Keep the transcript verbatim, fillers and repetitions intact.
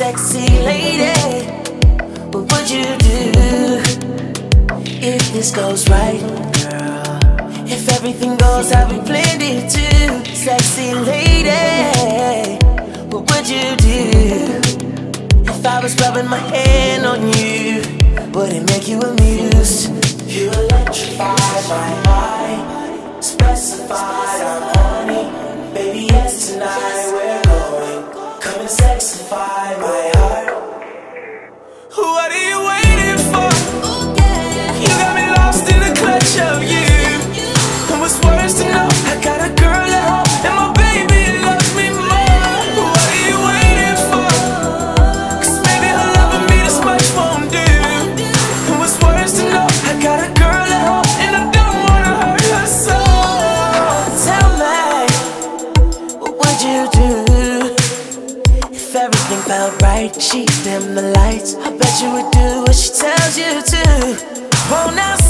sexy lady, what would you do if this goes right, girl? If everything goes how we planned it to, sexy lady, what would you do if I was rubbing my hand on you? Would it make you amused? You electrify my mind, specified I'm horny. Baby, yes, tonight we're going. Come and sexify my heart. What are you waiting for? You got me lost in the clutch of you. And what's worse to know, I got a girl at home and my baby loves me more. What are you waiting for? Cause maybe her loving me this much won't do. And what's worse to know, I got a girl at home and I don't wanna hurt her soul. Tell me, what would you do if everything felt right? She dimmed the lights, I bet you would do what she tells you to. Oh, now